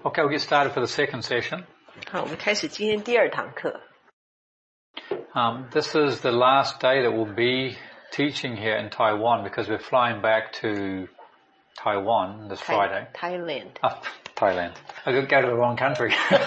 Okay, we'll get started for the second session. 好，我们开始今天第二堂课。 This is the last day that we'll be teaching here in Taiwan because we're flying back to Taiwan this Friday. Thailand. Thailand. I could go to the wrong country.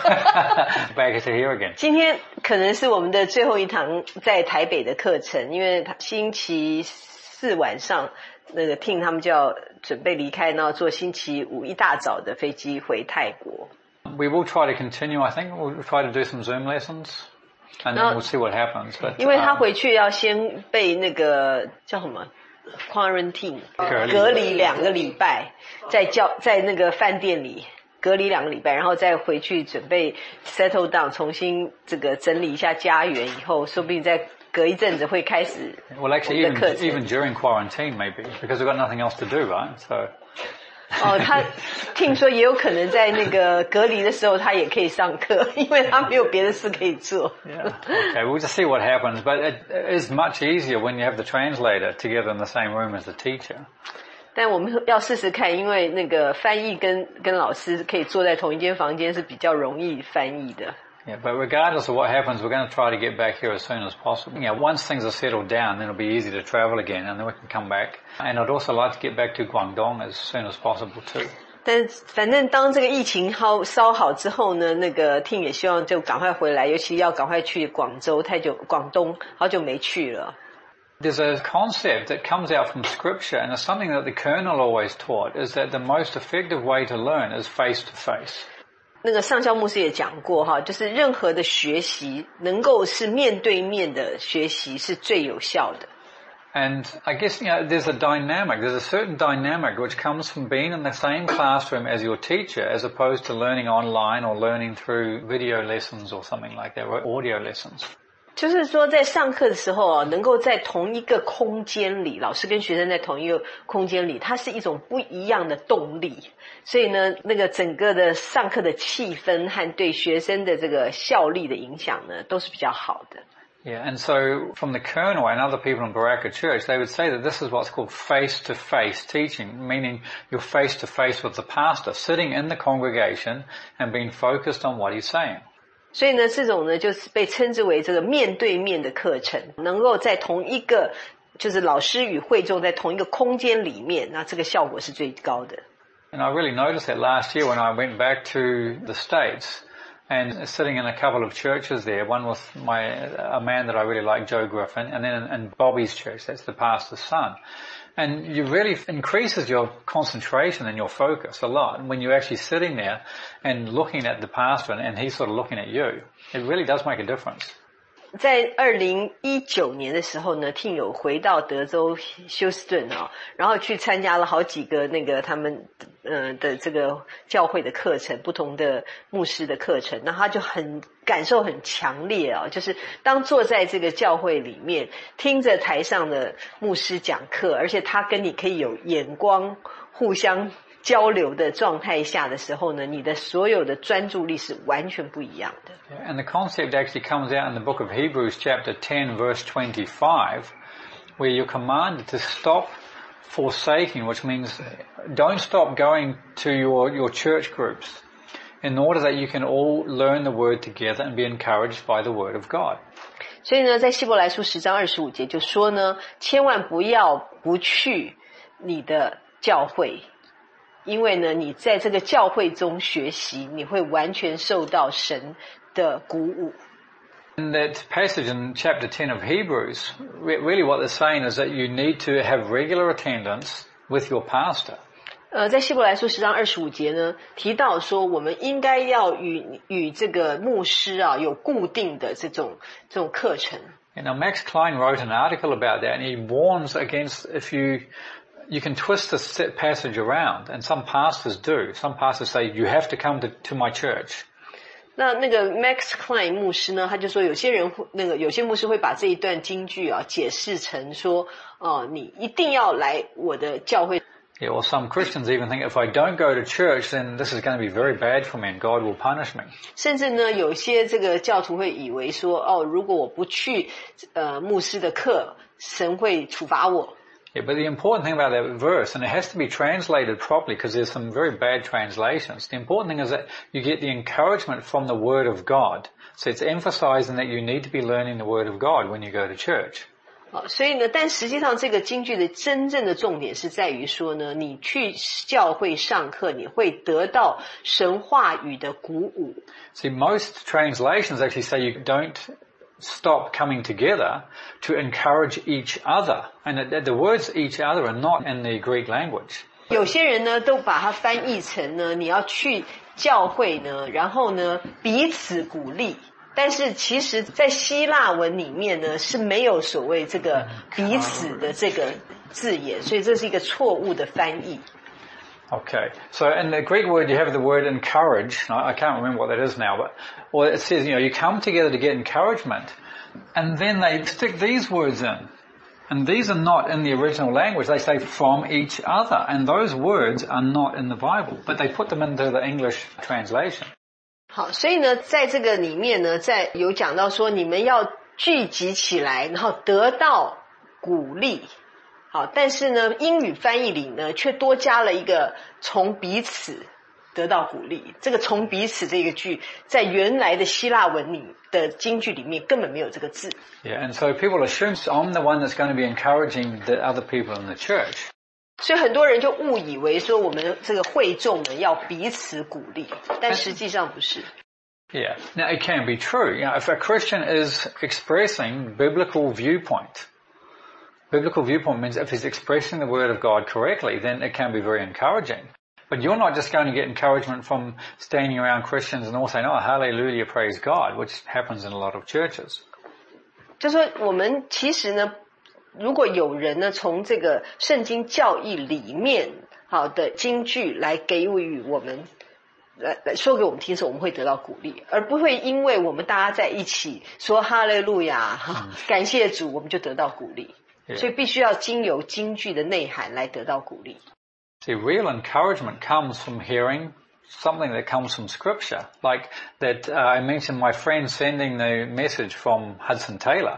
Back to here again. 今天可能是我们的最后一堂在台北的课程，因为星期四晚上那个 Ting 他们就要准备离开，然后坐星期五一大早的飞机回泰国。 We will try to continue, I think. We'll try to do some Zoom lessons. And then we'll see what happens. But, 因为他回去要先被那个叫什么 quarantine 隔离2个礼拜，在那个饭店里隔离2个礼拜，然后再回去准备 settle down， 重新这个整理一下家园以后，说不定再隔一阵子会开始。 Well, actually, even during quarantine, maybe because we've got nothing else to do, right? So. 他听说也有可能在那个隔离的时候他也可以上课，因为他没有别的事可以做。 Yeah. Okay, we'll just see what happens. But it is much easier when you have the translator together in the same room as the teacher. 但我们要试试看，因为那个翻译跟老师可以坐在同一间房间是比较容易翻译的。 Yeah, but regardless of what happens, we're going to try to get back here as soon as possible. Yeah, once things are settled down, then it'll be easy to travel again, and then we can come back. And I'd also like to get back to Guangdong as soon as possible too. 但反正当这个疫情稍好之后呢，那个 Ting 也希望就赶快回来，尤其要赶快去广东，好久没去了。 There's a concept that comes out from scripture, and it's something that the Colonel always taught, is that the most effective way to learn is face to face. 那个上校牧师也讲过哈，就是任何的学习能够是面对面的学习是最有效的。 And I guess, there's a certain dynamic which comes from being in the same classroom as your teacher as opposed to learning online or learning through video lessons or something like that, or audio lessons. 就是说在上课的时候能够在同一个空间里，老师跟学生在同一个空间里，它是一种不一样的动力。所以呢，那个整个的上课的气氛和对学生的这个效力的影响呢，都是比较好的。 Yeah, and so from the Colonel and other people in Baraka Church, they would say that this is what's called face-to-face teaching, meaning you're face-to-face with the pastor, sitting in the congregation and being focused on what he's saying. 所以呢，这种呢就是被称之为这个面对面的课程，能够在同一个就是老师与会众在同一个空间里面，那这个效果是最高的。 And I really noticed that last year when I went back to the States and sitting in a couple of churches there, one with a man that I really like, Joe Griffin, and then in Bobby's church, that's the pastor's son. And you really increases your concentration and your focus a lot. And when you're actually sitting there and looking at the pastor and he's sort of looking at you, it really does make a difference. 在2019年的时候呢 Ting 有回到德州休斯顿然后去参加了好几个那个他们的这个教会的课程，不同的牧师的课程，那他就感受很强烈就是当坐在这个教会里面听着台上的牧师讲课，而且他跟你可以有眼光互相交流的状态下的时候呢，你的所有的专注力是完全不一样的。 And the concept actually comes out in the book of Hebrews chapter 10 verse 25, where you're commanded to stop forsaking, which means don't stop going to your church groups in order that you can all learn the word together and be encouraged by the word of God. 所以呢，在希伯来书10章25节就说呢，千万不要不去你的教会，因为呢，你在这个教会中学习，你会完全受到神的鼓舞。 In that passage in chapter 10 of Hebrews, really what they're saying is that you need to have regular attendance with your pastor. 在希伯来书10章25节呢，提到说我们应该要与这个牧师有固定的这种课程。 And now Max Klein wrote an article about that, and he warns against if you can twist this passage around, and some pastors do. Some pastors say, you have to come to my church. 那个 Max Klein 牧师呢，他就说有些牧师会把这一段金句解释成说你一定要来我的教会。 Yeah, well, some Christians even think if I don't go to church, then this is going to be very bad for me and God will punish me. 甚至呢，有些这个教徒会以为说如果我不去牧师的课，神会处罚我。 Yeah, but the important thing about that verse, and it has to be translated properly because there's some very bad translations. The important thing is that you get the encouragement from the Word of God. So it's emphasizing that you need to be learning the Word of God when you go to church. 所以呢，但实际上这个京剧的真正的重点是在于说呢，你去教会上课，你会得到神话语的鼓舞。 See, most translations actually say you don't stop coming together to encourage each other. And the words each other are not in the Greek language. 有些人呢都把它翻译成呢，你要去教会呢，然后呢彼此鼓励。但是其实在希腊文里面呢是没有所谓这个彼此的这个字眼，所以这是一个错误的翻译。 Okay, so in the Greek word you have the word encourage. I can't remember what that is now, but well, it says, you come together to get encouragement, and then they stick these words in. And these are not in the original language. They say from each other, and those words are not in the Bible, but they put them into the English translation. 好，所以呢，在这个里面呢，在有讲到说，你们要聚集起来，然后得到鼓励。好，但是呢，英语翻译里呢，却多加了一个从彼此得到鼓励。这个从彼此这个句，在原来的希腊文里的京剧里面根本没有这个字。 Yeah, and so people assume I'm the one that's going to be encouraging the other people in the church. 所以很多人就误以为说我们这个会众呢要彼此鼓励，但实际上不是。 Yeah. Now it can be true. If a Christian is expressing biblical viewpoint means if he's expressing the word of God correctly, then it can be very encouraging. But you're not just going to get encouragement from standing around Christians and all saying, oh, hallelujah, praise God, which happens in a lot of churches. 就说我们其实呢，如果有人呢从这个圣经教义里面好的金句来给予我们来说给我们听的时候，我们会得到鼓励，而不会因为我们大家在一起说哈利路亚感谢主，我们就得到鼓励。所以必须要经由金句的内涵来得到鼓励。 See, real encouragement comes from hearing something that comes from Scripture. Like that I mentioned my friend sending the message from Hudson Taylor.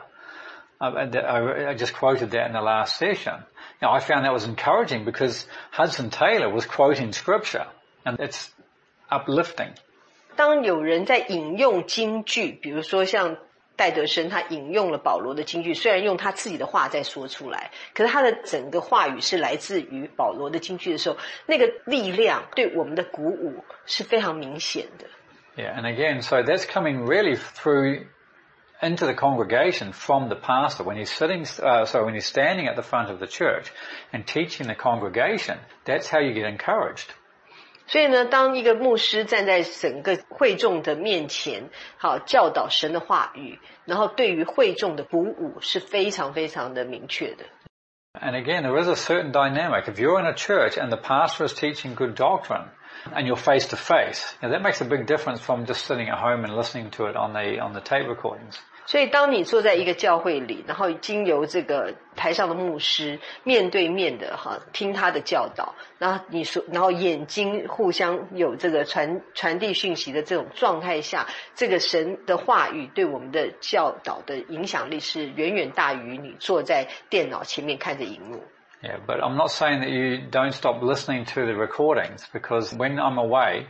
I just quoted that in the last session. I found that was encouraging because Hudson Taylor was quoting Scripture, and it's uplifting. 当有人在引用金句，比如说像戴德生他引用了保罗的金句，虽然用他自己的话在说出来，可是他的整个话语是来自于保罗的金句的时候，那个力量对我们的鼓舞是非常明显的。 Yeah, and again, so that's coming really through into the congregation from the pastor when he's when he's standing at the front of the church and teaching the congregation. That's how you get encouraged. 所以呢，当一个牧师站在整个会众的面前，好教导神的话语，然后对于会众的鼓舞是非常非常的明确的。 And again, there is a certain dynamic. If you're in a church and the pastor is teaching good doctrine and you're face to face, that makes a big difference from just sitting at home and listening to it on the tape recordings. 所以当你坐在一个教会里，然后经由这个台上的牧师面对面的听他的教导，然后眼睛互相有这个传递讯息的这种状态下，这个神的话语对我们的教导的影响力是远远大于你坐在电脑前面看着荧幕。 Yeah, but I'm not saying that you don't stop listening to the recordings, because when I'm away,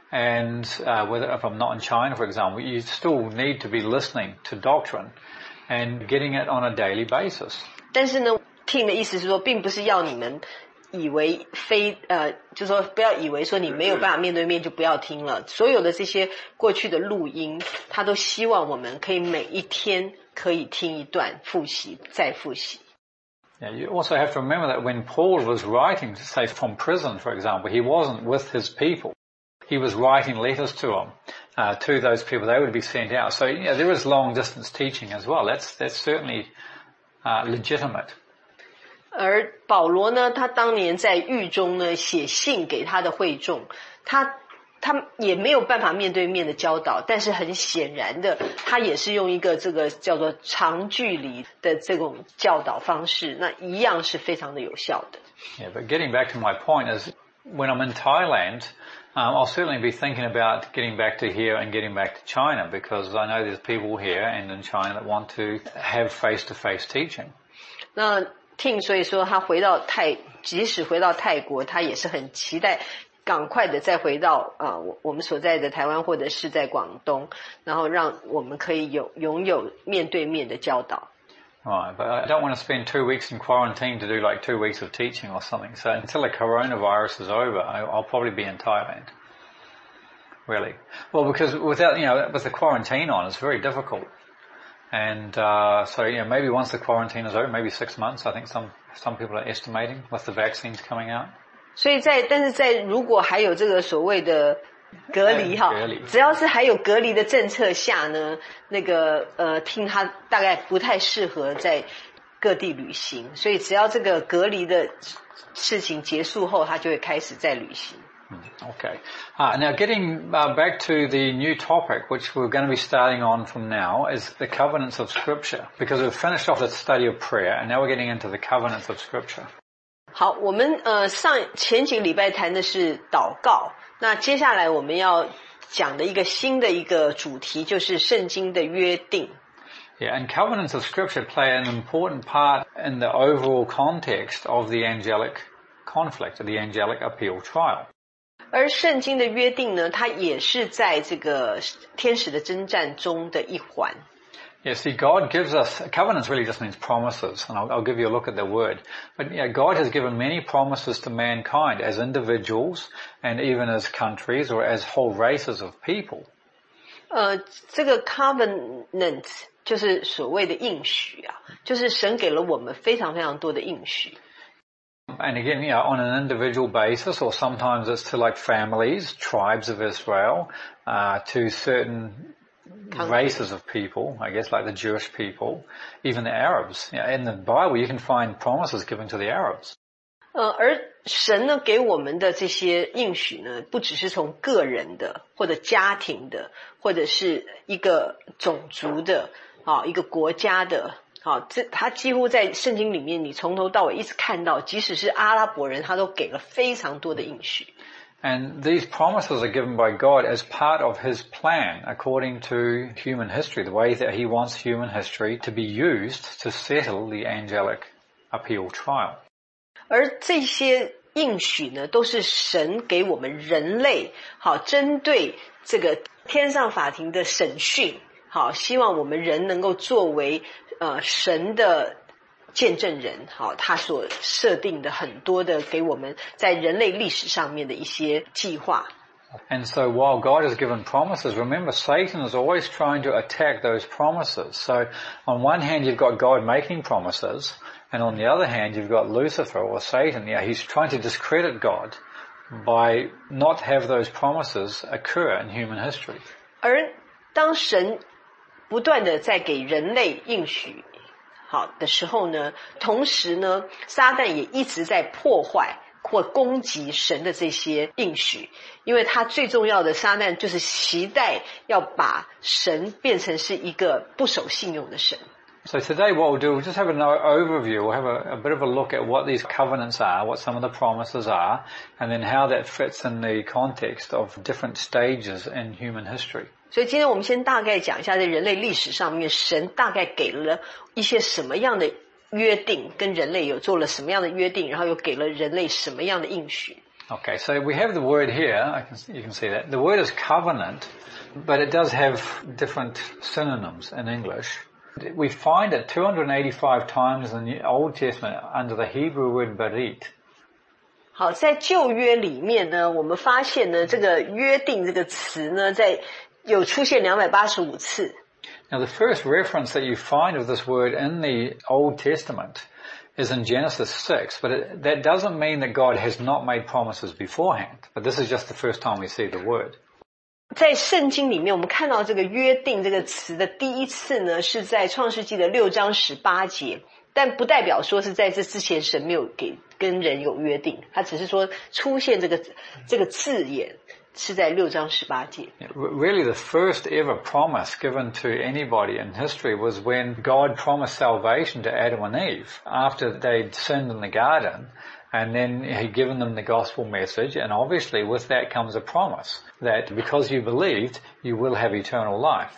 and if I'm not in China, for example, you still need to be listening to doctrine and getting it on a daily basis. 但是呢，听的意思是说，并不是要你们以为就是说不要以为说你没有办法面对面就不要听了。所有的这些过去的录音，他都希望我们可以每一天可以听一段，复习再复习。 Yeah, you also have to remember that when Paul was writing, say from prison, for example, he wasn't with his people. He was writing letters to them, to those people. They would be sent out. So, there is long distance teaching as well. That's certainly legitimate. 而保罗呢，他当年在狱中呢写信给他的会众，他也没有办法面对面的教导，但是很显然的，他也是用一个这个叫做长距离的这种教导方式，那一样是非常的有效的。 Yeah, but getting back to my point is, when I'm in Thailand, I'll certainly be thinking about getting back to here and getting back to China, because I know there's people here and in China that want to have face-to-face teaching. 那 Tim 所以说他即使回到泰国，他也是很期待赶快的再回到我们所在的台湾或者是在广东，然后让我们可以拥有面对面的教导。 Right, but I don't want to spend 2 weeks in quarantine to do like 2 weeks of teaching or something. So until the coronavirus is over, I'll probably be in Thailand. Really. Well, because with the quarantine on, it's very difficult. And, so, maybe once the quarantine is over, maybe 6 months, I think some people are estimating with the vaccines coming out. 所以但是如果还有这个所谓的隔离只要是还有隔离的政策下呢，听他大概不太适合在各地旅行，所以只要这个隔离的事情结束后，他就会开始再旅行。 Okay. Now getting back to the new topic, which we're going to be starting on from now, is the covenants of Scripture. Because we've finished off the study of prayer, and now we're getting into the covenants of Scripture. 好，我们前几个礼拜谈的是祷告，那接下来我们要讲的新的一个主题就是圣经的约定。 Yeah, and covenants of Scripture play an important part in the overall context of the angelic conflict, the angelic appeal trial. 而圣经的约定呢，它也是在这个天使的征战中的一环。 Yeah, see, God gives us, covenants really just means promises, and I'll give you a look at the word. But God has given many promises to mankind as individuals and even as countries or as whole races of people. 这个 covenant 就是所谓的应许啊，就是神给了我们非常非常多的应许。 And again, on an individual basis, or sometimes it's to like families, tribes of Israel, to certain races of people, I guess like the Jewish people, even the Arabs. In the Bible you can find promises given to the Arabs. 而神呢给我们的这些应许呢，不只是从个人的或者家庭的，或者是一个种族的，一个国家的，他几乎在圣经里面你从头到尾一直看到，即使是阿拉伯人他都给了非常多的应许。 And these promises are given by God as part of His plan according to human history, the way that He wants human history to be used to settle the angelic appeal trial. 而这些应许呢，都是神给我们人类，针对这个天上法庭的审讯，希望我们人能够作为神的见证人，他所设定的很多的给我们在人类历史上面的一些计划。 And so while God has given promises, remember Satan is always trying to attack those promises. So on one hand you've got God making promises, and on the other hand you've got Lucifer or Satan. He's trying to discredit God by not have those promises occur in human history. 而当神不断的在给人类应许的时候呢，同时呢，撒旦也一直在破坏或攻击神的这些应许，因为他最重要的撒旦就是期待要把神变成是一个不守信用的神。 So today what we'll do, we'll just have an overview, we'll have a bit of a look at what these covenants are, what some of the promises are, and then how that fits in the context of different stages in human history. 所以今天我们先大概讲一下在人类历史上面神大概给了一些什么样的约定，跟人类有做了什么样的约定，然后又给了人类什么样的应许。 Okay, so we have the word here, you can see that. The word is covenant, but it does have different synonyms in English. We find it 285 times in the Old Testament under the Hebrew word barit. 好，在旧约里面呢，我们发现呢，这个约定这个词呢，有出现285次。 Now the first reference that you find of this word in the Old Testament is in Genesis 6, but that doesn't mean that God has not made promises beforehand. But this is just the first time we see the word. 在圣经里面我们看到这个约定这个词的第一次呢，是在创世纪的6章18节，但不代表说是在这之前神没有跟人有约定，他只是说出现这个字眼是在6章18节。 Really the first ever promise given to anybody in history was when God promised salvation to Adam and Eve after they'd sinned in the garden. And then He'd given them the gospel message, and obviously with that comes a promise that because you believed, you will have eternal life.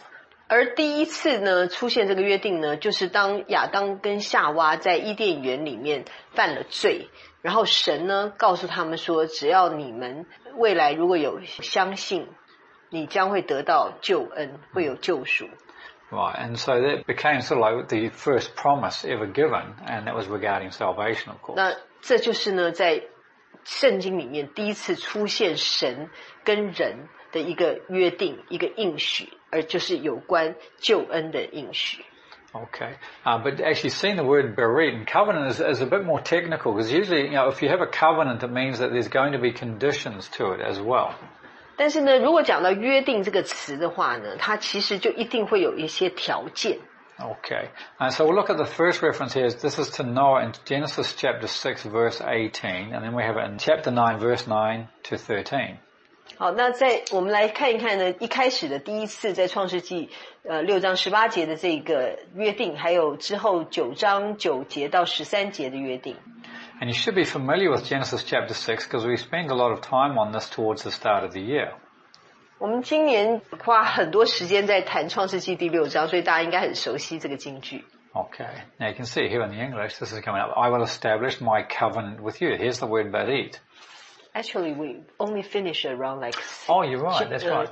而第一次呢出现这个约定呢，就是当亚当跟夏娃在伊甸园里面犯了罪，然后神呢告诉他们说，只要你们未来如果有相信，你将会得到救恩，会有救赎。 Right, and so that became sort of like the first promise ever given, and that was regarding salvation, of course. 那这就是呢，在圣经里面第一次出现神跟人的一个约定，一个应许，而就是有关救恩的应许。 Okay, but actually seeing the word berit and covenant is a bit more technical, because usually, if you have a covenant, it means that there's going to be conditions to it as well. 但是呢，如果讲到约定这个词的话呢，它其实就一定会有一些条件。 Okay, so we'll look at the first reference here. This is to Noah in Genesis chapter 6 verse 18, and then we have it in chapter 9 verse 9 to 13. 好，那我们来看一看呢，一开始的第一次在创世纪6章18节的这个约定，还有之后9章9节到13节的约定。 And you should be familiar with Genesis chapter 6 because we spend a lot of time on this towards the start of the year. 我们今年花很多时间在谈创世纪第6章，所以大家应该很熟悉这个金句。 Okay, now you can see here in the English, this is coming up. I will establish my covenant with you. Here's the word berit. Actually, we only finish around like Oh, you're right, that's right.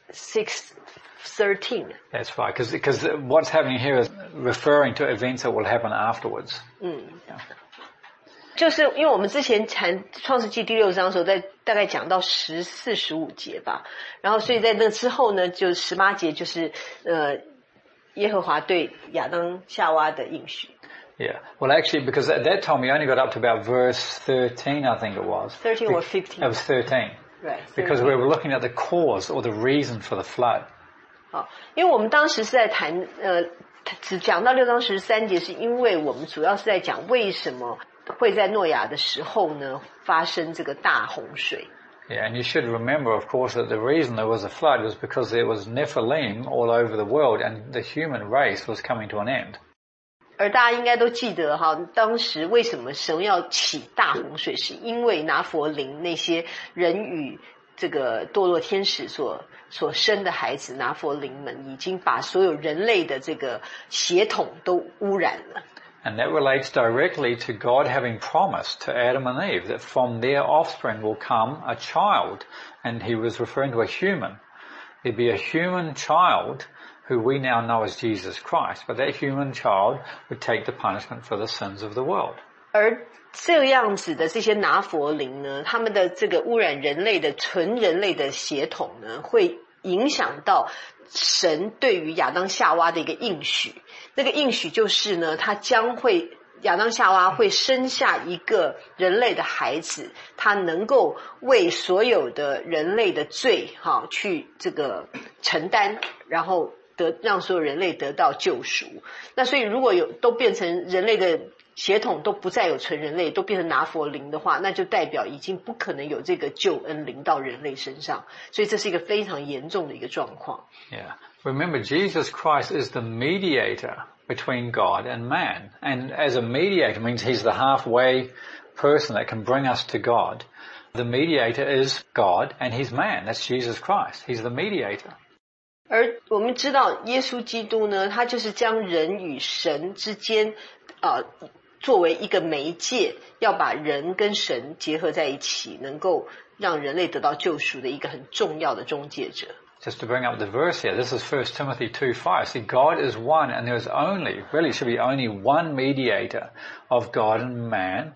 6:13. That's right, because what's happening here is referring to events that will happen afterwards. Yeah. Yeah. 就是因为我们之前谈创世纪第6章的时候，大概讲到14、15节吧，然后所以在那之后呢，就18节就是耶和华对亚当夏娃的应许。 Yeah. Well, actually, because at that time we only got up to about verse 13, I think it was. 13 or 15. It was 13. Right. 13. Because we were looking at the cause or the reason for the flood. 好，因为我们当时是在谈只讲到6章13节，是因为我们主要是在讲为什么会在诺亚的时候呢发生这个大洪水。 Yeah, and you should remember, of course, that the reason there was a flood was because there was Nephilim all over the world and the human race was coming to an end. 而大家应该都记得哈，当时为什么神要起大洪水，是因为拿佛林那些人与这个堕落天使所生的孩子拿佛林们，已经把所有人类的这个血统都污染了。 And that relates directly to God having promised to Adam and Eve that from their offspring will come a child. And he was referring to a human. There'd be a human child who we now know as Jesus Christ. But that human child would take the punishment for the sins of the world. 而这样子的这些拿佛林呢，他们的这个污染人类的纯人类的血统呢，会影响到神对于亚当夏娃的一个应许。那个应许就是呢，他将会亚当夏娃会生下一个人类的孩子，他能够为所有的人类的罪去这个承担，然后让所有人类得到救赎。那所以如果都变成人类的血统都不再有纯人类，都变成拿佛林的话，那就代表已经不可能有这个救恩临到人类身上，所以这是一个非常严重的一个状况。 Yeah. Remember, Jesus Christ is the mediator between God and man. And as a mediator means he's the halfway person that can bring us to God. The mediator is God and he's man. That's Jesus Christ. He's the mediator. 而我们知道耶稣基督呢，他就是将人与神之间作为一个媒介，要把人跟神结合在一起，能够让人类得到救赎的一个很重要的中介者。 Just to bring up the verse here, this is 1 Timothy 2:5. See, God is one and there's really should be only one mediator of God and man,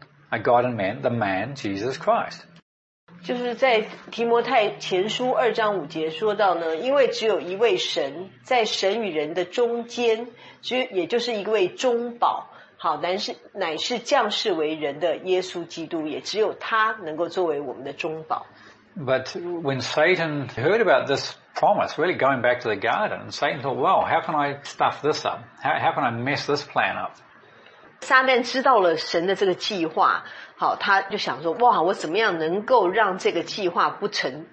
the man, Jesus Christ. 就是在提摩太前书2章5节说到呢，因为只有一位神，在神与人的中间，也就是一位中保，好，乃是降世为人的耶稣基督，也只有他能够作为我们的中保。 But when Satan heard about this promise, really going back to the garden, Satan thought, well, how can I stuff this up? How can I mess this plan up? 撒旦知道了神的这个计划，好，他就想说，哇，我怎么样能够让这个计划不成？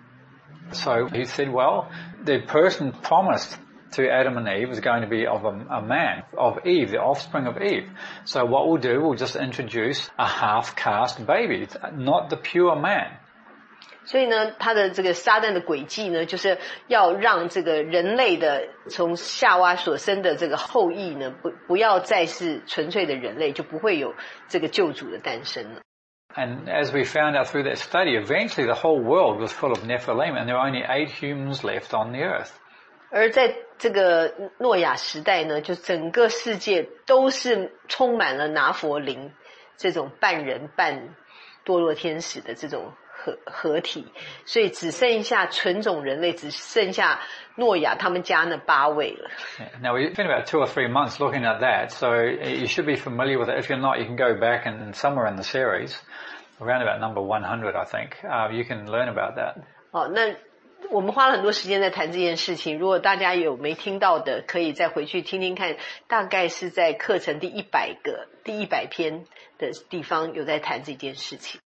So he said, well, the person promised to Adam and Eve is going to be of a man, of Eve, the offspring of Eve. So what we'll do, we'll just introduce a half-caste baby, not the pure man. 所以呢，他的这个撒旦的诡计呢，就是要让这个人类的从夏娃所生的这个后裔呢，不要再是纯粹的人类，就不会有这个救主的诞生了。 And as we found out through that study, eventually the whole world was full of Nephilim, and there were only 8 humans left on the earth. 而在这个诺亚时代呢，就整个世界都是充满了拿佛林这种半人半堕落天使的这种合体，所以只剩下纯种人类，只剩下诺亚他们家那8位了。 Now we've been about 2 or 3 months looking at that, so you should be familiar with it. If you're not, you can go back and somewhere in the series, around about number 100, I think, you can learn about that. 那我们花了很多时间在谈这件事情，如果大家有没听到的，可以再回去听听看，大概是在课程第100篇的地方有在谈这件事情。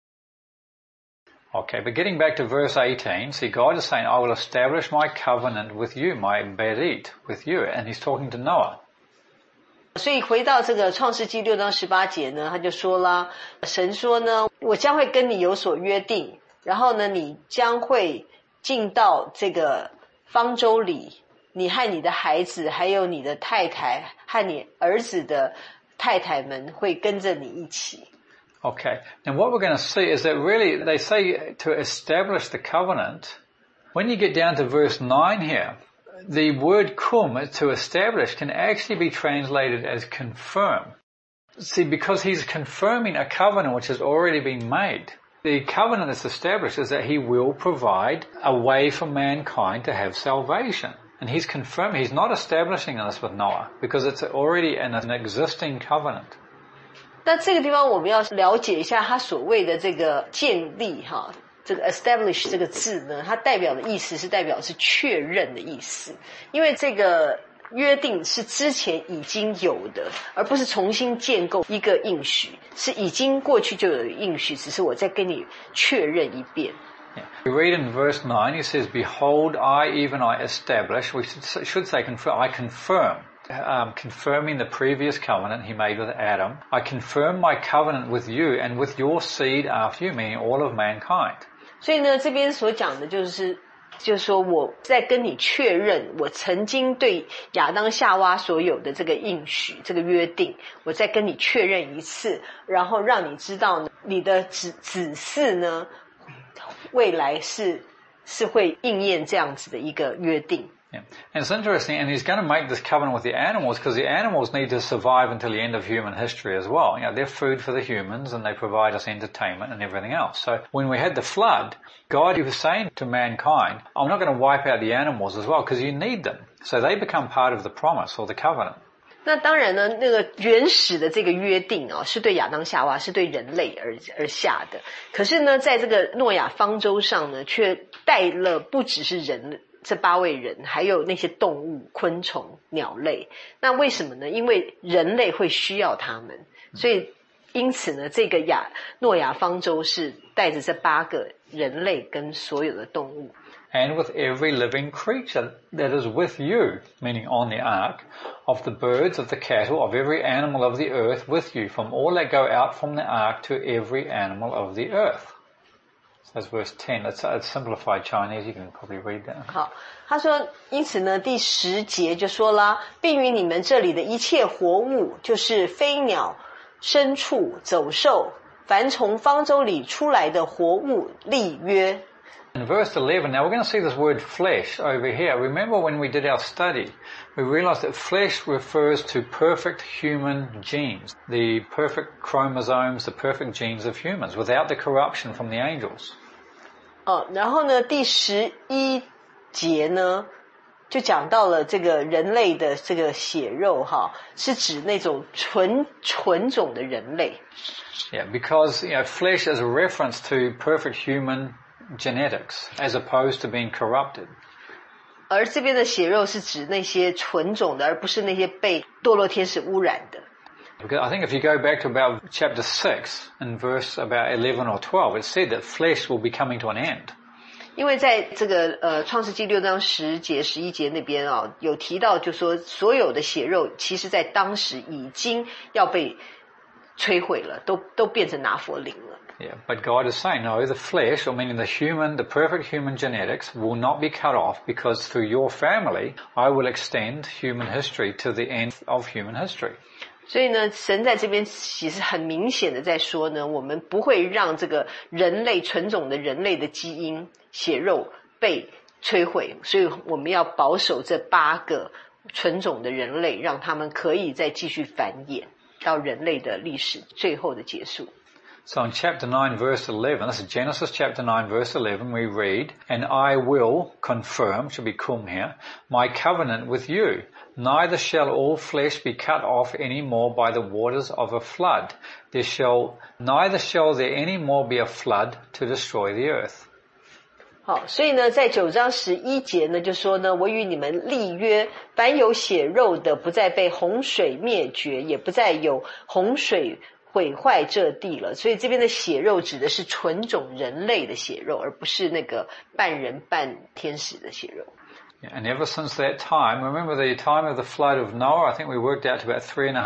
Okay, but getting back to verse 18, see, God is saying, I will establish my covenant with you, my berit, with you, and he's talking to Noah. 所以回到这个创世纪6章18节呢，他就说啦，神说呢，我将会跟你有所约定，然后呢，你将会进到这个方舟里，你和你的孩子，还有你的太太和你儿子的太太们会跟着你一起。 Okay, now what we're going to see is that really they say to establish the covenant. When you get down to verse 9 here, the word kum, to establish, can actually be translated as confirm. See, because he's confirming a covenant which has already been made. The covenant that's established is that he will provide a way for mankind to have salvation. And he's confirming, he's not establishing this with Noah, because it's already an existing covenant. 那这个地方我们要了解一下他所谓的这个建立这个 establish 这个字呢，它代表的意思是代表是确认的意思，因为这个约定是之前已经有的，而不是重新建构一个应许，是已经过去就有应许，只是我再跟你确认一遍。 We read in verse 9, he says, Behold, even I establish, we should say confirm, I confirm. Confirming the previous covenant he made with Adam. I confirm my covenant with you and with your seed after you, meaning all of mankind. 所以呢，这边所讲的就是说我在跟你确认我曾经对亚当夏娃所有的这个应许，这个约定，我再跟你确认一次，然后让你知道呢，你的子嗣呢，未来是会应验这样子的一个约定。 Yeah. And it's interesting, and he's going to make this covenant with the animals because the animals need to survive until the end of human history as well. You know, they're food for the humans and they provide us entertainment and everything else. So when we had the flood, God, he was saying to mankind, I'm not going to wipe out the animals as well because you need them. So they become part of the promise or the covenant. 那当然呢，那个原始的这个约定是对亚当夏娃，是对人类而下的。可是呢，在这个诺亚方舟上呢，却带了不只是人这8位人，还有那些动物、昆虫、鸟类。那为什么呢？因为人类会需要他们，所以因此呢，这个诺亚方舟是带着这8个人类跟所有的动物。 And with every living creature that is with you, meaning on the ark, of the birds, of the cattle, of every animal of the earth with you, from all that go out from the ark to every animal of the earth. That's verse 10. It's simplified Chinese. You can probably read that. 好，他说，因此呢，第10节就说啦，并与你们这里的一切活物，就是飞鸟、牲畜、走兽，凡从方舟里出来的活物立约。 In verse 11, now we're going to see this word flesh over here. Remember when we did our study, we realized that flesh refers to perfect human genes, the perfect chromosomes, the perfect genes of humans, without the corruption from the angels. 然后呢，第11节呢，就讲到了这个人类的这个血肉是指那种纯种的人类。 Yeah, because flesh is a reference to perfect human genetics as opposed to being corrupted. 而这边的血肉是指那些纯种的，而不是那些被堕落天使污染的。 Because I think if you go back to about chapter 6 and verse about 11 or 12, it said that flesh will be coming to an end. 因为在这个创世纪6章10节11节那边有提到，就说所有的血肉其实在当时已经要被摧毁了，都变成拿佛林了。 Yeah, but God is saying, no, the flesh, or meaning the perfect human genetics will not be cut off because through your family, I will extend human history to the end of human history. 所以呢，神在这边其实很明显的在说呢，我们不会让这个人类纯种的人类的基因血肉被摧毁，所以我们要保守这8个纯种的人类，让他们可以再继续繁衍到人类的历史最后的结束。 So in chapter 9 verse 11, this is Genesis chapter 9 verse 11, we read, And I will confirm, should be kum here, my covenant with you. Neither shall all flesh be cut off any more by the waters of a flood. Neither shall there any more be a flood to destroy the earth. 好，所以呢，在9章11节呢，就说呢，我与你们立约，凡有血肉的，不再被洪水灭绝，也不再有洪水毁坏这地了。所以这边的血肉指的是纯种人类的血肉，而不是那个半人半天使的血肉。 And ever since that time, remember the time of the flood of Noah, I think we worked out to about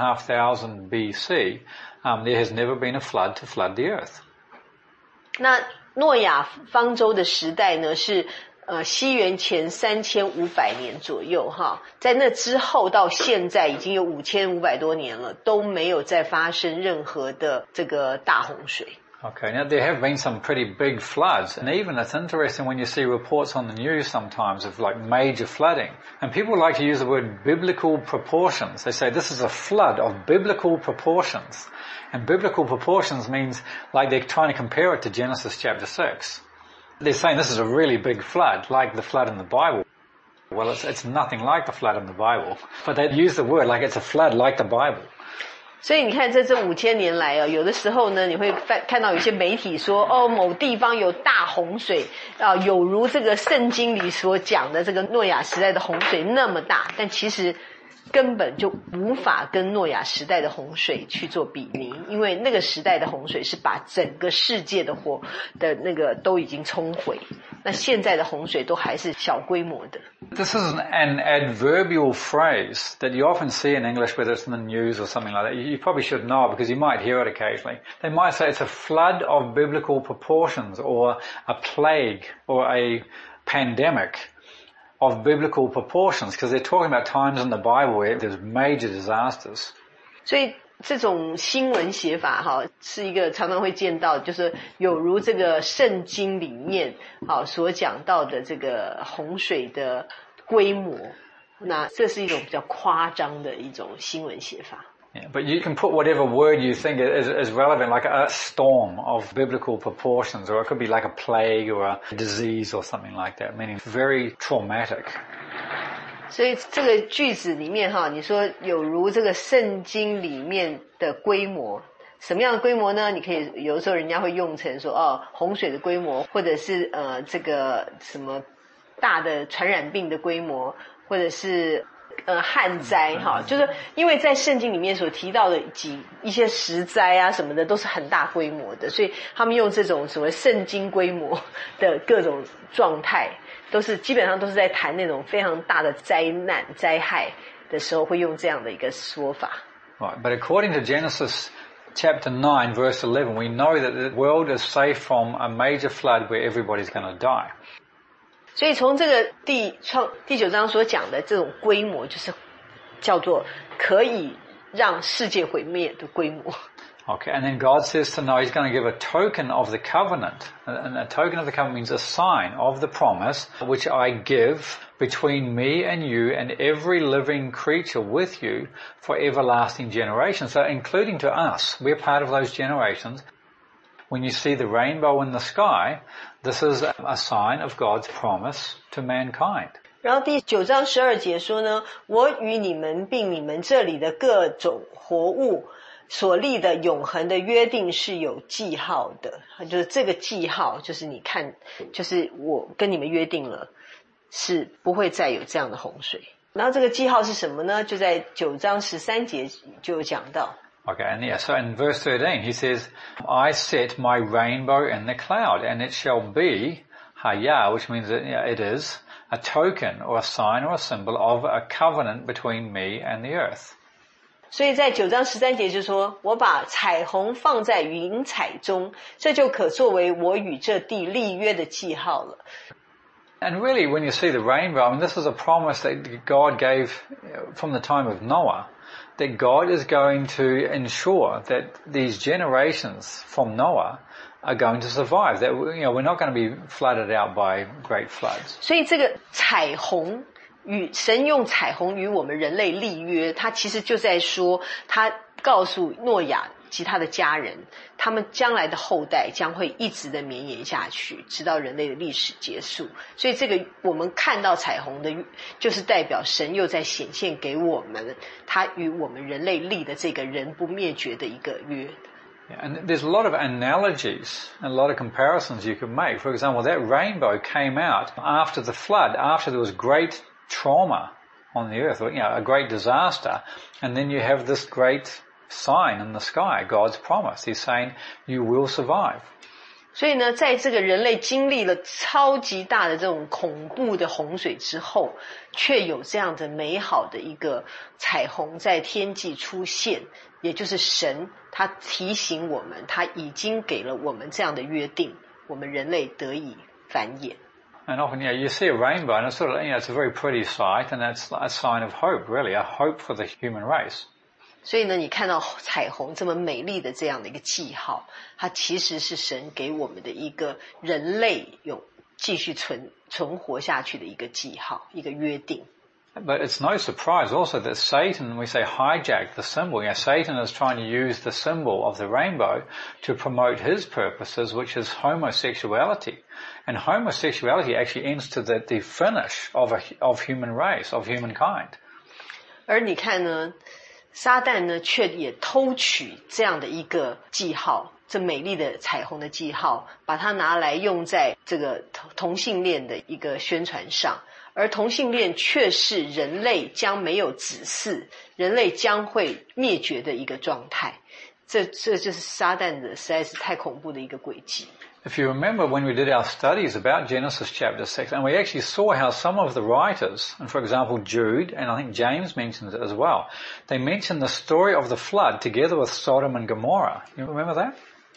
3,500 BC, there has never been a flood to flood the earth. 那诺亚方舟的时代呢，是西元前3500年左右哈，在那之后到现在已经有5500多年了，都没有再发生任何的这个大洪水。 Okay, now there have been some pretty big floods, and even it's interesting when you see reports on the news sometimes of like major flooding, and people like to use the word biblical proportions. They say this is a flood of biblical proportions, and biblical proportions means like they're trying to compare it to Genesis chapter 6. They're saying this is a really big flood, like the flood in the Bible. Well, it's nothing like the flood in the Bible, but they use the word like it's a flood like the Bible. 所以你看这5000年来有的时候呢，你会看到有些媒体说，某地方有大洪水有如这个圣经里所讲的这个诺亚时代的洪水那么大，但其实根本就无法跟诺亚时代的洪水去做比拟，因为那个时代的洪水是把整个世界的那个都已经冲毁，那现在的洪水都还是小规模的。 This is an adverbial phrase that you often see in English, whether it's in the news or something like that. You probably should know it because you might hear it occasionally. They might say it's a flood of biblical proportions or a plague or a pandemic of biblical proportions because they're talking about times in the Bible where there's major disasters. 所以这种新闻写法是一个常常会见到，就是有如这个圣经里面所讲到的这个洪水的规模，那这是一种比较夸张的一种新闻写法。 Yeah, but you can put whatever word you think is relevant, like a storm of biblical proportions, or it could be like a plague or a disease or something like that, meaning very traumatic. 所以这个句子里面你说有如这个圣经里面的规模，什么样的规模呢？你可以有的时候人家会用成说洪水的规模，或者是这个什么大的传染病的规模，或者是旱灾就是因为在圣经里面所提到的一些实灾啊什么的都是很大规模的，所以他们用这种什么圣经规模的各种状态，基本上都是在谈那种非常大的灾难灾害的时候会用这样的一个说法。 Right, but according to Genesis chapter 9 verse 11, we know that the world is safe from a major flood where everybody's going to die. 所以从这个第9章所讲的这种规模，就是叫做可以让世界毁灭的规模。 Okay, and then God says to Noah, He's going to give a token of the covenant. And a token of the covenant means a sign of the promise which I give between me and you and every living creature with you for everlasting generations. So including to us, we're part of those generations. When you see the rainbow in the sky, this is a sign of God's promise to mankind. 然后第9章12节说呢，我与你们并你们这里的各种活物所立的永恒的约定是有记号的，就是这个记号就是你看，就是我跟你们约定了，是不会再有这样的洪水。然后这个记号是什么呢？就在9章13节就有讲到。 Okay, and yeah, so in verse 13 he says, I set my rainbow in the cloud, and it shall be, haya, which means that it is, a token or a sign or a symbol of a covenant between me and the earth. 所以在9章13节就说，我把彩虹放在云彩中，这就可作为我与这地立约的记号了。 And really, when you see the rainbow, I mean, this is a promise that God gave from the time of Noah, that God is going to ensure that these generations from Noah are going to survive, that we're not going to be flooded out by great floods. 所以这个彩虹与神用彩虹与我们人类立约，他其实就在说，他告诉诺亚及他的家人，他们将来的后代将会一直的绵延下去，直到人类的历史结束。所以这个我们看到彩虹的，就是代表神又在显现给我们，他与我们人类立的这个人不灭绝的一个约。 Yeah, and there's a lot of analogies and a lot of comparisons you could make. For example, that rainbow came out after the flood, after there was great trauma on the earth, a great disaster, and then you have this great sign in the sky, God's promise. He's saying, you will survive. 所以呢，在这个人类经历了超级大的这种恐怖的洪水之后，却有这样的美好的一个彩虹在天际出现，也就是神他提醒我们，他已经给了我们这样的约定，我们人类得以繁衍。 And often, you see a rainbow and it's sort of, it's a very pretty sight, and that's a sign of hope, really, a hope for the human race. 所以呢，你看到彩虹这么美丽的这样的一个记号，它其实是神给我们的一个人类有继续存活下去的一个记号，一个约定。 But it's no surprise also that Satan, we say, hijacked the symbol. Satan is trying to use the symbol of the rainbow to promote his purposes, which is homosexuality. And homosexuality actually ends to the finish of human race, of humankind. 而你看呢，撒旦呢却也偷取这样的一个记号，这美丽的彩虹的记号，把它拿来用在这个同性恋的一个宣传上。而同性恋却是人类将没有子嗣，人类将会灭绝的一个状态。这就是撒旦的实在是太恐怖的一个诡计。 If you remember when we did our studies about Genesis chapter 6, and we actually saw how some of the writers, and for example Jude, and I think James mentions it as well, they mention the story of the flood together with Sodom and Gomorrah. You remember that?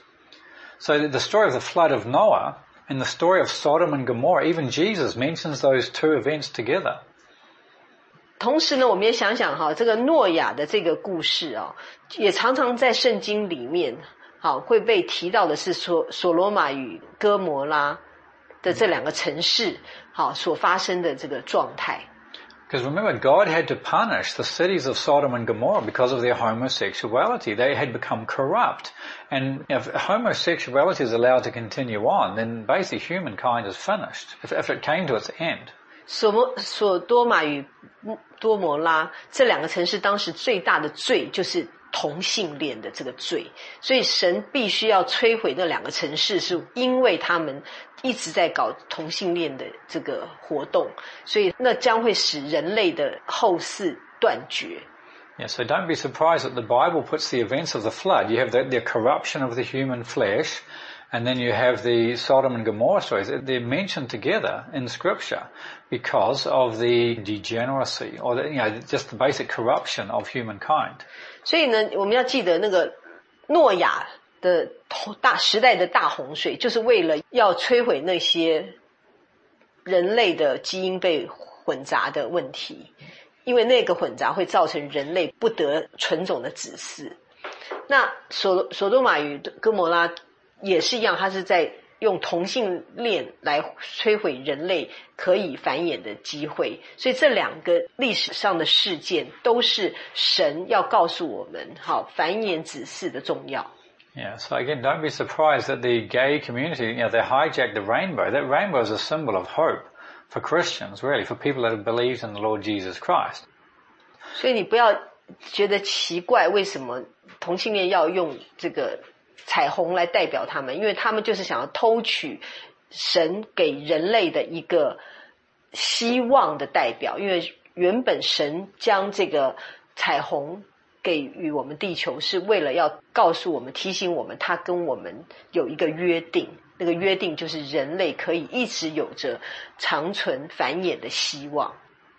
So the story of the flood of Noah and the story of Sodom and Gomorrah, even Jesus mentions those two events together. 同时呢，我们也想想哈，这个诺亚的这个故事啊，也常常在圣经里面，好会被提到的是所罗玛与哥摩拉的这两个城市，好所发生的这个状态。 Because remember, God had to punish the cities of Sodom and Gomorrah because of their homosexuality. They had become corrupt. And if homosexuality is allowed to continue on, then basically humankind is finished, if it came to its end. 所多玛与多摩拉这两个城市当时最大的罪就是同性恋的这个罪，所以神必须要摧毁那两个城市，是因为他们一直在搞同性恋的这个活动，所以那将会使人类的后世断绝。 Yeah, so don't be surprised that the Bible puts the events of the flood. You have the corruption of the human flesh, and then you have the Sodom and Gomorrah stories. They're mentioned together in Scripture because of the degeneracy, or just the basic corruption of humankind. 所以呢，我们要记得那个诺亚的时代的大洪水，就是为了要摧毁那些人类的基因被混杂的问题，因为那个混杂会造成人类不得纯种的子嗣。那所多玛与哥摩拉也是一样，它是在用同性恋来摧毁人类可以繁衍的机会，所以这两个历史上的事件都是神要告诉我们，好繁衍子嗣的重要。 Yeah, so again, don't be surprised that the gay community, they hijacked the rainbow. That rainbow is a symbol of hope for Christians, really, for people that have believed in the Lord Jesus Christ. 所以你不要觉得奇怪，为什么同性恋要用这个彩虹来代表他们，因为他们就是想要偷取神给人类的一个希望的代表，因为原本神将这个彩虹给予我们地球是为了要告诉我们，提醒我们他跟我们有一个约定，那个约定就是人类可以一直有着长存繁衍的希望。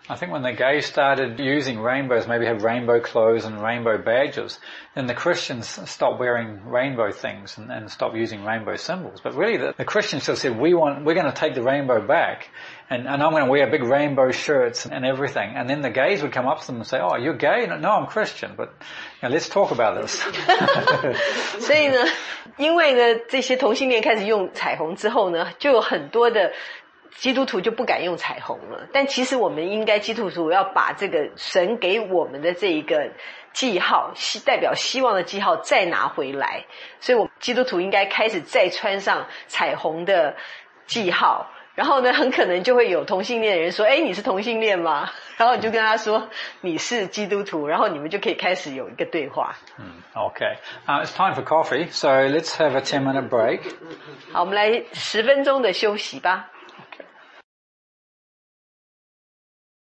I think when the gays started using rainbows, maybe have rainbow clothes and rainbow badges, then the Christians stopped wearing rainbow things and stopped using rainbow symbols. But really the Christians just said, we're going to take the rainbow back and I'm going to wear big rainbow shirts and everything. And then the gays would come up to them and say, oh, you're gay? No, I'm Christian, but let's talk about this. 所以呢，因为呢这些同性恋开始用彩虹之后呢，就有很多的基督徒就不敢用彩虹了，但其实我们应该基督徒要把这个神给我们的这一个记号，代表希望的记号再拿回来，所以我们基督徒应该开始再穿上彩虹的记号，然后呢很可能就会有同性恋的人说，你是同性恋吗？然后你就跟他说你是基督徒，然后你们就可以开始有一个对话。 Okay. It's time for coffee, so let's have a 10-minute break. 好，我们来10分钟的休息吧。